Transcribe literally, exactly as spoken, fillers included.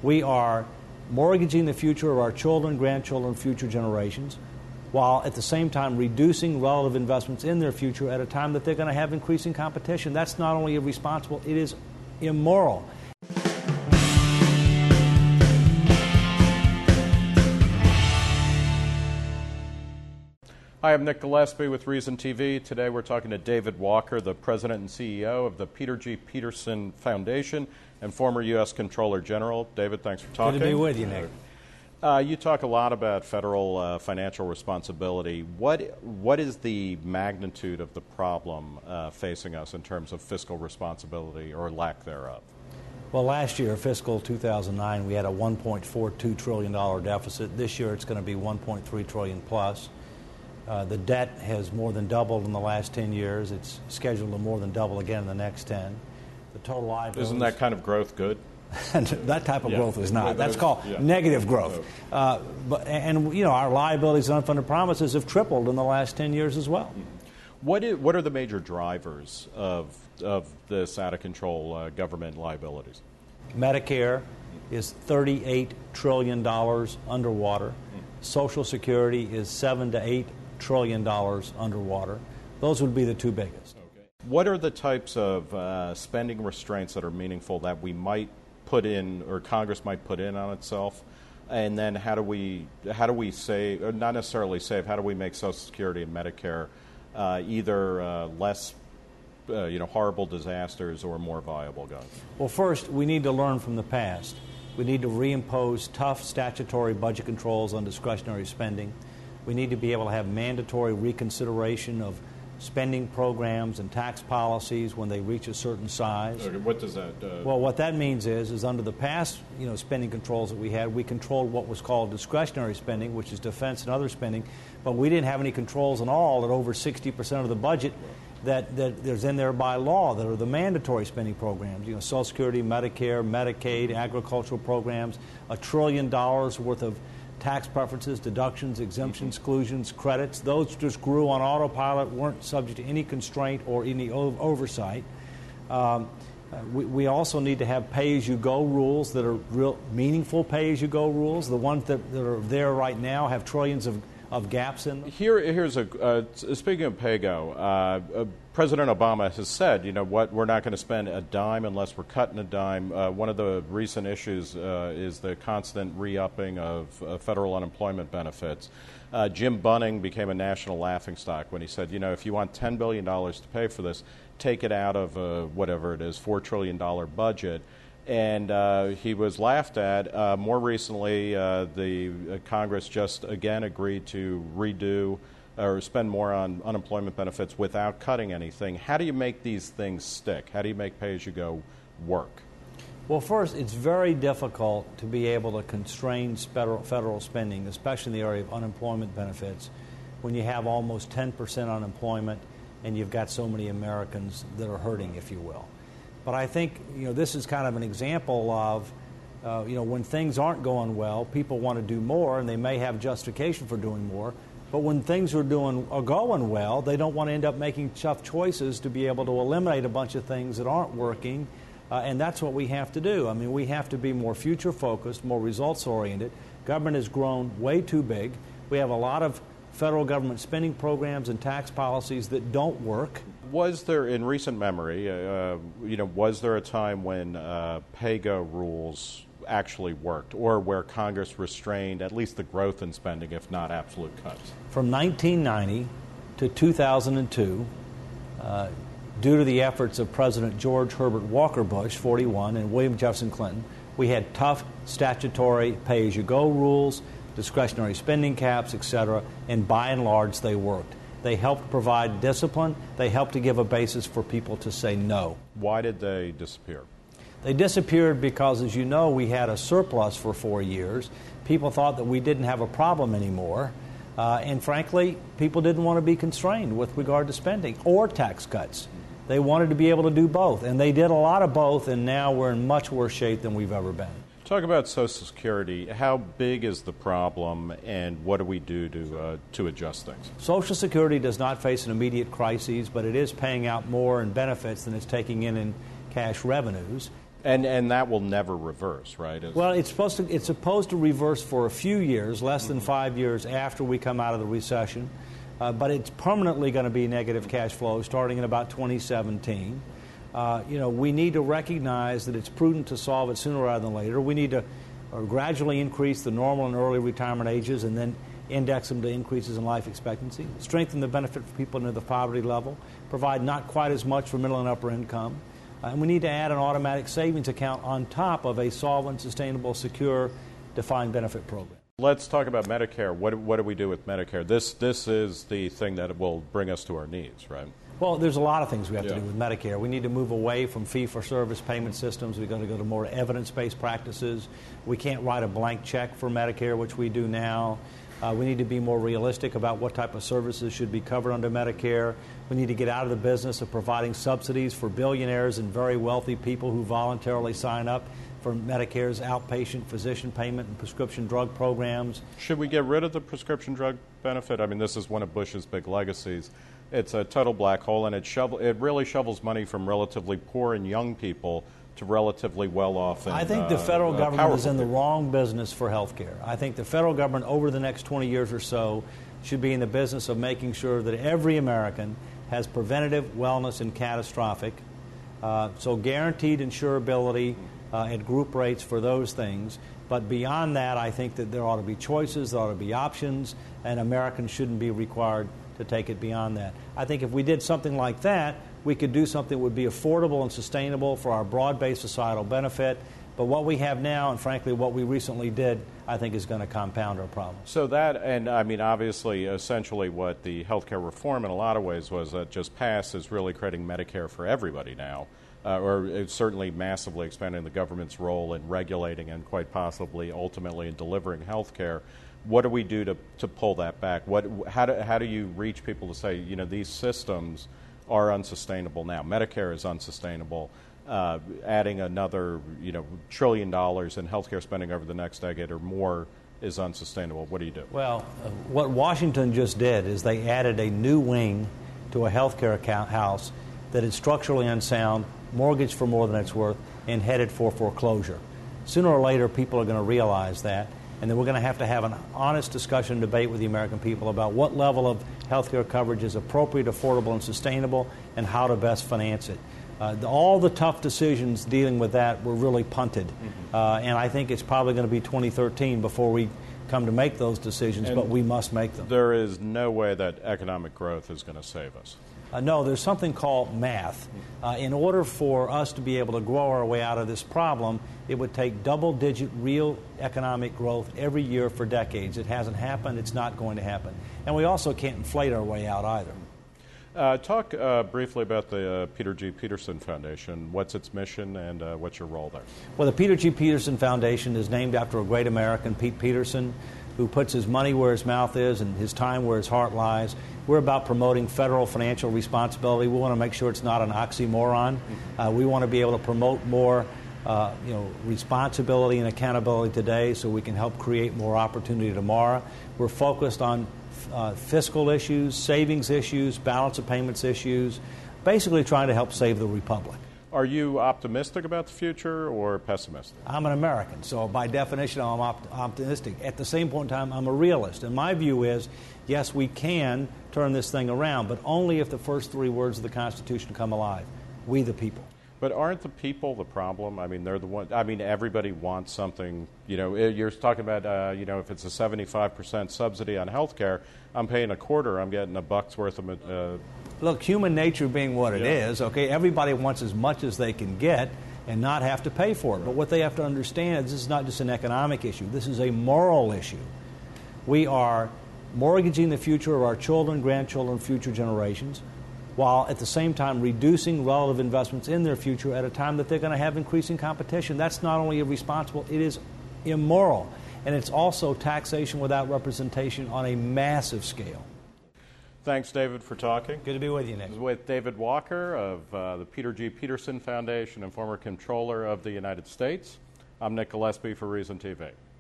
We are mortgaging the future of our children, grandchildren, future generations, while at the same time reducing relative investments in their future at a time that they're going to have increasing competition. That's not only irresponsible, it is immoral. Hi, I'm Nick Gillespie with Reason T V. Today we're talking to David Walker, the president and C E O of the Peter G. Peterson Foundation and former U S Comptroller General. David, thanks for talking. Good to be with you, Nick. Uh, you talk a lot about federal uh, financial responsibility. What What is the magnitude of the problem uh, facing us in terms of fiscal responsibility or lack thereof? Well, last year, fiscal two thousand nine, we had a one point four two trillion dollars deficit. This year it's going to be one point three trillion dollars plus. Uh, the debt has more than doubled in the last ten years. It's scheduled to more than double again in the next ten. The total liabilities... Isn't that kind of growth good? That type of yeah. growth is not. Well, That's is, called yeah. negative growth. Uh, but, and, you know, our liabilities and unfunded promises have tripled in the last ten years as well. What, is, what are the major drivers of, of this out-of-control uh, government liabilities? Medicare is thirty-eight trillion dollars underwater. Mm. Social Security is seven to eight trillion dollars underwater. Those would be the two biggest. Okay. What are the types of uh, spending restraints that are meaningful that we might put in, or Congress might put in on itself? And then how do we how do we save, or not necessarily save, how do we make Social Security and Medicare uh, either uh, less uh, you know, horrible disasters or more viable going? Well, first, we need to learn from the past. We need to reimpose tough statutory budget controls on discretionary spending. We need to be able to have mandatory reconsideration of spending programs and tax policies when they reach a certain size. Okay, what does that? Uh, well, what that means is, is under the past, you know, spending controls that we had, we controlled what was called discretionary spending, which is defense and other spending, but we didn't have any controls at all at over sixty percent of the budget that, that there's in there by law that are the mandatory spending programs. You know, Social Security, Medicare, Medicaid, agricultural programs, a trillion dollars worth of tax preferences, deductions, exemptions, exclusions, credits. Those just grew on autopilot, weren't subject to any constraint or any o- oversight. Um, we, we also need to have pay-as-you-go rules that are real meaningful pay-as-you-go rules. The ones that, that are there right now have trillions of, of gaps in them. Here, here's a uh, speaking of pay-go. Uh, uh, President Obama has said, you know what, we're not going to spend a dime unless we're cutting a dime. Uh, one of the recent issues uh, is the constant re-upping of uh, federal unemployment benefits. Uh, Jim Bunning became a national laughingstock when he said, you know, if you want ten billion dollars to pay for this, take it out of uh, whatever it is, four trillion dollars budget. And uh, he was laughed at. Uh, more recently, uh, the uh, Congress just again agreed to redo or spend more on unemployment benefits without cutting anything. How do you make these things stick? How do you make pay-as-you-go work? Well, first, it's very difficult to be able to constrain federal, federal spending, especially in the area of unemployment benefits, when you have almost ten percent unemployment and you've got so many Americans that are hurting, if you will. But I think, you know, this is kind of an example of, uh, you know, when things aren't going well, people want to do more, and they may have justification for doing more. But when things are doing are going well, they don't want to end up making tough choices to be able to eliminate a bunch of things that aren't working, uh, and that's what we have to do. I mean, we have to be more future-focused, more results-oriented. Government has grown way too big. We have a lot of federal government spending programs and tax policies that don't work. Was there, in recent memory, uh, you know, was there a time when uh, pay-go rules actually worked, or where Congress restrained at least the growth in spending, if not absolute cuts? From nineteen ninety to two thousand two, uh, due to the efforts of President George Herbert Walker Bush, forty-one, and William Jefferson Clinton, we had tough statutory pay-as-you-go rules, discretionary spending caps, et cetera, and by and large they worked. They helped provide discipline. They helped to give a basis for people to say no. Why did they disappear? They disappeared because, as you know, we had a surplus for four years. People thought that we didn't have a problem anymore. Uh, and frankly, people didn't want to be constrained with regard to spending or tax cuts. They wanted to be able to do both. And they did a lot of both, and now we're in much worse shape than we've ever been. Talk about Social Security. How big is the problem, and what do we do to uh, to adjust things? Social Security does not face an immediate crisis, but it is paying out more in benefits than it's taking in in cash revenues. And and that will never reverse, right? It's, well, it's supposed to it's supposed to reverse for a few years, less than five years after we come out of the recession, uh, but it's permanently going to be negative cash flow starting in about twenty seventeen. Uh, you know, we need to recognize that it's prudent to solve it sooner rather than later. We need to uh, gradually increase the normal and early retirement ages and then index them to increases in life expectancy, strengthen the benefit for people near the poverty level, provide not quite as much for middle and upper income. Uh, and we need to add an automatic savings account on top of a solvent, sustainable, secure, defined benefit program. Let's talk about Medicare. What, what do we do with Medicare? This this is the thing that will bring us to our knees, right? Well, there's a lot of things we have yeah. to do with Medicare. We need to move away from fee-for-service payment systems. We've got to go to more evidence-based practices. We can't write a blank check for Medicare, which we do now. Uh, we need to be more realistic about what type of services should be covered under Medicare. We need to get out of the business of providing subsidies for billionaires and very wealthy people who voluntarily sign up for Medicare's outpatient physician payment and prescription drug programs. Should we get rid of the prescription drug benefit? I mean, this is one of Bush's big legacies. It's a total black hole, and it, shovel, it really shovels money from relatively poor and young people to relatively well-off and I think the uh, federal uh, government is in the people. wrong business for health care. I think the federal government over the next twenty years or so should be in the business of making sure that every American has preventative, wellness, and catastrophic. Uh, so guaranteed insurability uh, at group rates for those things. But beyond that, I think that there ought to be choices, there ought to be options, and Americans shouldn't be required to take it beyond that. I think if we did something like that, we could do something that would be affordable and sustainable for our broad-based societal benefit. But what we have now, and frankly what we recently did, I think is going to compound our problem. So that, and I mean, obviously, essentially what the health care reform in a lot of ways was that just passed is really creating Medicare for everybody now, uh, or it's certainly massively expanding the government's role in regulating and quite possibly ultimately in delivering health care. What do we do to, to pull that back? What, how, do, how do you reach people to say, you know, these systems are unsustainable now? Medicare is unsustainable. Uh, adding another, you know, trillion dollars in healthcare spending over the next decade or more is unsustainable. What do you do? Well, uh, what Washington just did is they added a new wing to a healthcare account house that is structurally unsound, mortgaged for more than it's worth, and headed for foreclosure. Sooner or later, people are going to realize that, and then we're going to have to have an honest discussion and debate with the American people about what level of health care coverage is appropriate, affordable, and sustainable, and how to best finance it. Uh, the, all the tough decisions dealing with that were really punted, mm-hmm. uh, and I think it's probably going to be twenty thirteen before we come to make those decisions, and but we must make them. There is no way that economic growth is going to save us. Uh, no, there's something called math. Uh, in order for us to be able to grow our way out of this problem, it would take double-digit real economic growth every year for decades. It hasn't happened. It's not going to happen. And we also can't inflate our way out either. Uh, talk uh, briefly about the uh, Peter G. Peterson Foundation. What's its mission and uh, what's your role there? Well, the Peter G. Peterson Foundation is named after a great American, Pete Peterson, who puts his money where his mouth is and his time where his heart lies. We're about promoting federal financial responsibility. We want to make sure it's not an oxymoron. Uh, we want to be able to promote more uh, you know, responsibility and accountability today so we can help create more opportunity tomorrow. We're focused on uh, fiscal issues, savings issues, balance of payments issues, basically trying to help save the republic. Are you optimistic about the future or pessimistic? I'm an American, so by definition I'm op- optimistic. At the same point in time, I'm a realist. And my view is, yes, we can turn this thing around, but only if the first three words of the Constitution come alive. We the people. But aren't the people the problem? I mean, they're the one. I mean, everybody wants something. You know, you're talking about, uh, you know, if it's a seventy-five percent subsidy on health care, I'm paying a quarter. I'm getting a buck's worth of uh, Look, human nature being what it yeah. is, okay, everybody wants as much as they can get and not have to pay for it. But what they have to understand is this is not just an economic issue. This is a moral issue. We are mortgaging the future of our children, grandchildren, future generations, while at the same time reducing relative investments in their future at a time that they're going to have increasing competition. That's not only irresponsible, it is immoral. And it's also taxation without representation on a massive scale. Thanks, David, for talking. Good to be with you, Nick. With David Walker of uh, the Peter G. Peterson Foundation and former Comptroller of the United States. I'm Nick Gillespie for Reason T V.